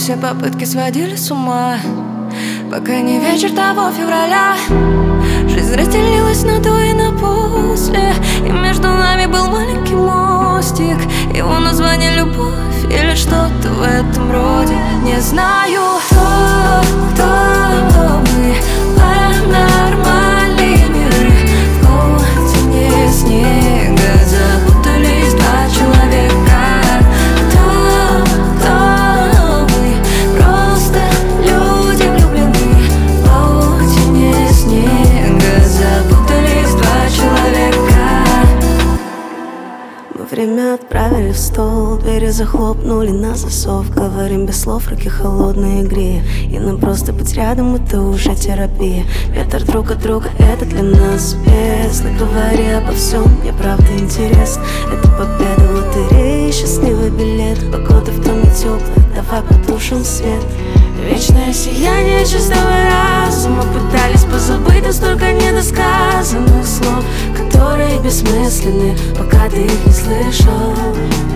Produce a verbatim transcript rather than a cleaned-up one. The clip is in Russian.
все попытки сводили с ума, пока не вечер того февраля. Жизнь разделилась на до и на после, и между нами был маленький мостик. Его название любовь или что-то в этом роде. Не знаю, кто, кто мы, паранормальные миры. В паутине снега запутались два человека. Кто, кто мы, просто люди влюблены. В паутине снега запутались два человека. Мы время отправили в стол, двери захлопнули на засов. Говорим без слов, руки холодные игре, и нам просто быть рядом — это уже терапия. Ветер друг от друга — это для нас бездна. Говори обо всем, мне правда интересно. Это победа в лотерее, счастливый билет. Погода в доме теплая, давай потушим свет. Вечное сияние чистого разума. Пытались позабыть, но столько недосказанных слов, которые бессмысленны, пока ты их не слышал.